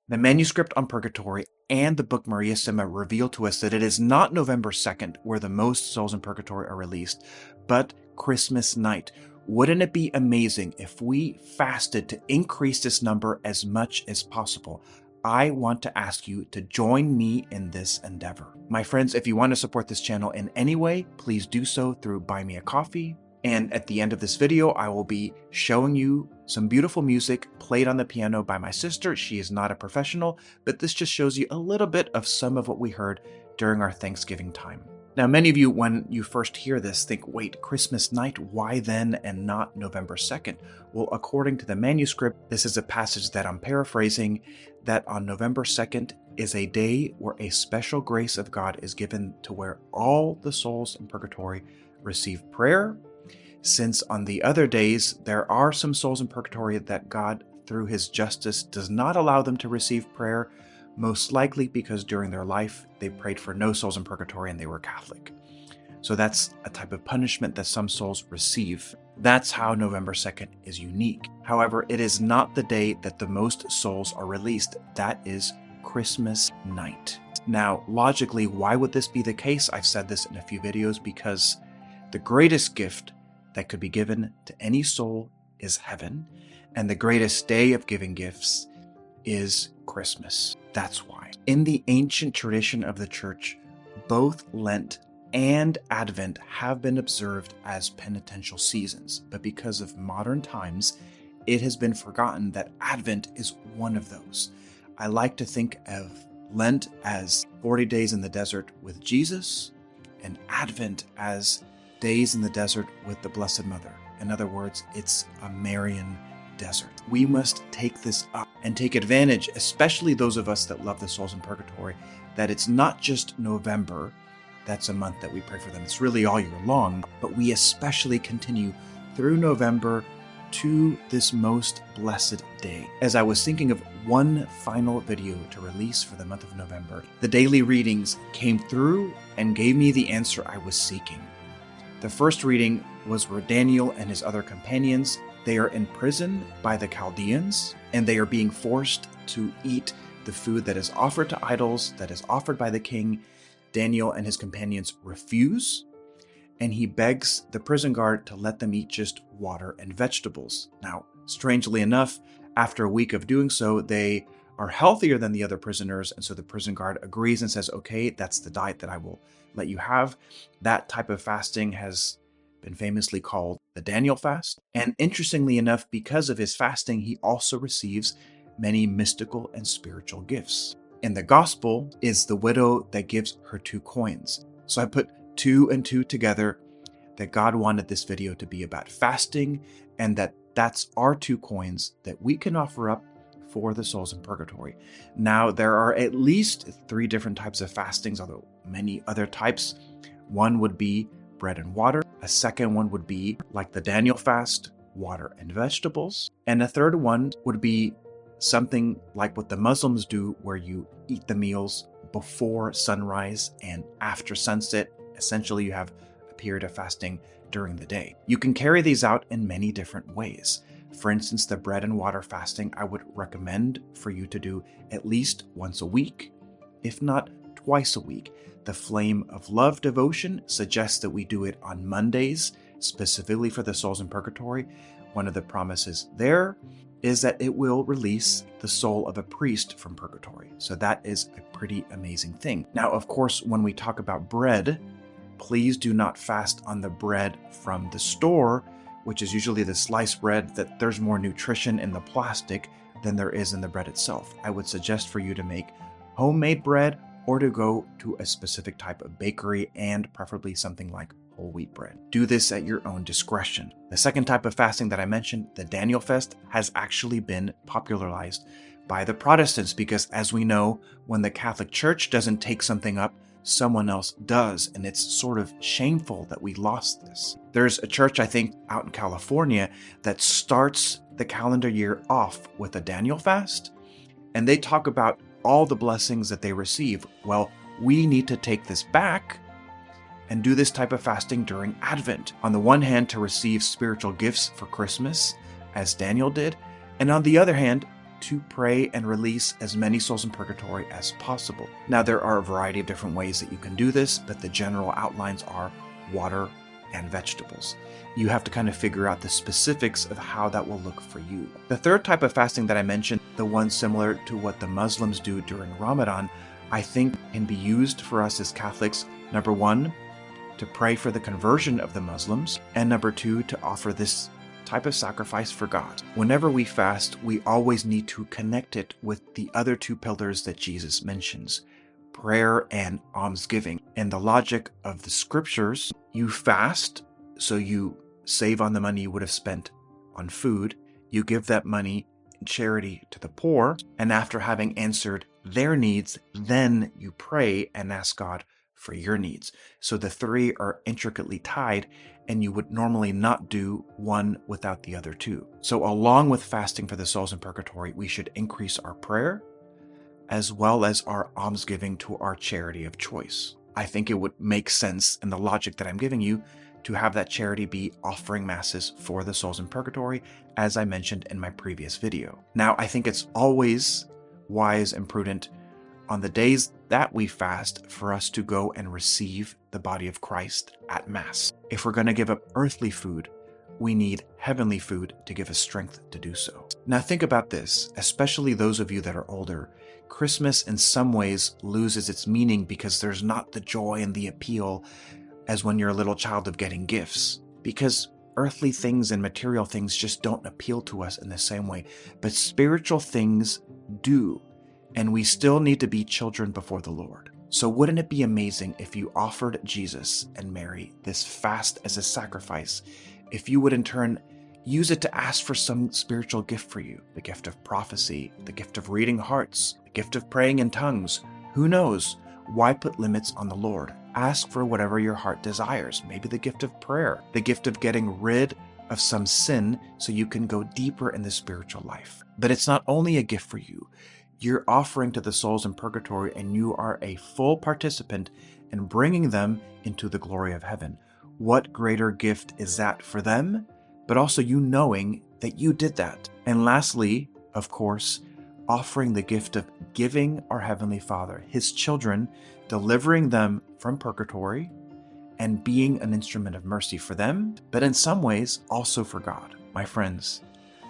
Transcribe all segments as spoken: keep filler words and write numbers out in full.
The manuscript on purgatory and the book Mariissima reveal to us that it is not November second where the most souls in purgatory are released, but Christmas night. Wouldn't it be amazing if we fasted to increase this number as much as possible? I want to ask you to join me in this endeavor. My friends, if you want to support this channel in any way, please do so through Buy Me a Coffee. And at the end of this video, I will be showing you some beautiful music played on the piano by my sister. She is not a professional, but this just shows you a little bit of some of what we heard during our Thanksgiving time. Now, many of you, when you first hear this, think, wait, Christmas night, why then and not November second? Well, according to the manuscript, this is a passage that I'm paraphrasing, that on November second is a day where a special grace of God is given to where all the souls in purgatory receive prayer. Since on the other days, there are some souls in purgatory that God, through his justice, does not allow them to receive prayer, most likely because during their life, they prayed for no souls in purgatory and they were Catholic. So that's a type of punishment that some souls receive. That's how November second is unique. However, it is not the day that the most souls are released. That is Christmas night. Now, logically, why would this be the case? I've said this in a few videos because the greatest gift that could be given to any soul is heaven, and the greatest day of giving gifts is Christmas. That's why. In the ancient tradition of the church, both Lent and Advent have been observed as penitential seasons, but because of modern times, it has been forgotten that Advent is one of those. I like to think of Lent as forty days in the desert with Jesus, and Advent as days in the desert with the Blessed Mother. In other words, it's a Marian desert. We must take this up and take advantage, especially those of us that love the souls in purgatory, that it's not just November. That's a month that we pray for them. It's really all year long, but we especially continue through November to this most blessed day. As I was thinking of one final video to release for the month of November, the daily readings came through and gave me the answer I was seeking. The first reading was where Daniel and his other companions, they are in prison by the Chaldeans, and they are being forced to eat the food that is offered to idols, that is offered by the king. Daniel and his companions refuse, and he begs the prison guard to let them eat just water and vegetables. Now, strangely enough, after a week of doing so, they are healthier than the other prisoners, and so the prison guard agrees and says, okay, that's the diet that I will let you have. That type of fasting has been famously called the Daniel fast. And interestingly enough, because of his fasting, he also receives many mystical and spiritual gifts. In the gospel is the widow that gives her two coins. So I put two and two together, that God wanted this video to be about fasting, and that that's our two coins that we can offer up for the souls in purgatory. Now, there are at least three different types of fastings, although many other types. One would be bread and water. A second one would be like the Daniel fast, water and vegetables. And a third one would be something like what the Muslims do, where you eat the meals before sunrise and after sunset. Essentially, you have a period of fasting during the day. You can carry these out in many different ways. For instance, the bread and water fasting, I would recommend for you to do at least once a week, if not twice a week. The Flame of Love devotion suggests that we do it on Mondays, specifically for the souls in purgatory. One of the promises there is that it will release the soul of a priest from purgatory. So that is a pretty amazing thing. Now, of course, when we talk about bread, please do not fast on the bread from the store, which is usually the sliced bread, that there's more nutrition in the plastic than there is in the bread itself. I would suggest for you to make homemade bread or to go to a specific type of bakery, and preferably something like whole wheat bread. Do this at your own discretion. The second type of fasting that I mentioned, the Daniel fast, has actually been popularized by the Protestants because, as we know, when the Catholic Church doesn't take something up, someone else does, and it's sort of shameful that we lost this. There's a church, I think, out in California that starts the calendar year off with a Daniel fast, and they talk about all the blessings that they receive. Well, we need to take this back and do this type of fasting during Advent. On the one hand, to receive spiritual gifts for Christmas, as Daniel did, and on the other hand, to pray and release as many souls in purgatory as possible. Now, there are a variety of different ways that you can do this, but the general outlines are water and vegetables. You have to kind of figure out the specifics of how that will look for you. The third type of fasting that I mentioned, the one similar to what the Muslims do during Ramadan, I think can be used for us as Catholics. Number one, to pray for the conversion of the Muslims, and number two, to offer this type of sacrifice for God. Whenever we fast, we always need to connect it with the other two pillars that Jesus mentions, prayer and almsgiving. And the logic of the scriptures, you fast, so you save on the money you would have spent on food, you give that money in charity to the poor, and after having answered their needs, then you pray and ask God for your needs. So the three are intricately tied, and you would normally not do one without the other two. So along with fasting for the souls in purgatory, we should increase our prayer as well as our almsgiving to our charity of choice. I think it would make sense in the logic that I'm giving you to have that charity be offering masses for the souls in purgatory, as I mentioned in my previous video. Now, I think it's always wise and prudent on the days that we fast for us to go and receive the body of Christ at Mass. If we're going to give up earthly food, we need heavenly food to give us strength to do so. Now think about this, especially those of you that are older. Christmas in some ways loses its meaning because there's not the joy and the appeal as when you're a little child of getting gifts, because earthly things and material things just don't appeal to us in the same way, but spiritual things do. And we still need to be children before the Lord. So wouldn't it be amazing if you offered Jesus and Mary this fast as a sacrifice, if you would in turn use it to ask for some spiritual gift for you, the gift of prophecy, the gift of reading hearts, the gift of praying in tongues. Who knows? Why put limits on the Lord? Ask for whatever your heart desires. Maybe the gift of prayer, the gift of getting rid of some sin so you can go deeper in the spiritual life. But it's not only a gift for you. You're offering to the souls in purgatory, and you are a full participant in bringing them into the glory of heaven. What greater gift is that for them, but also you knowing that you did that? And lastly, of course, offering the gift of giving our Heavenly Father, His children, delivering them from purgatory, and being an instrument of mercy for them, but in some ways also for God. My friends,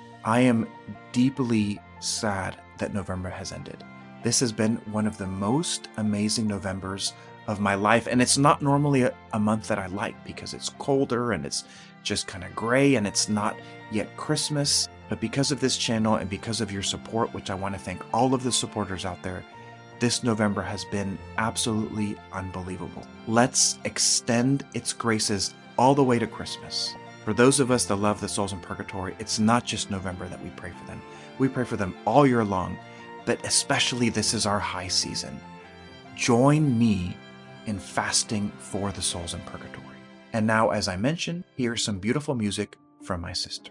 I am deeply sad that November has ended. This has been one of the most amazing Novembers of my life, and it's not normally a, a month that I like because it's colder and it's just kind of gray and it's not yet Christmas. But because of this channel and because of your support, which I want to thank all of the supporters out there, this November has been absolutely unbelievable. Let's extend its graces all the way to Christmas. For those of us that love the souls in purgatory, it's not just November that we pray for them. We pray for them all year long, but especially this is our high season. Join me in fasting for the souls in purgatory. And now, as I mentioned, here's some beautiful music from my sister.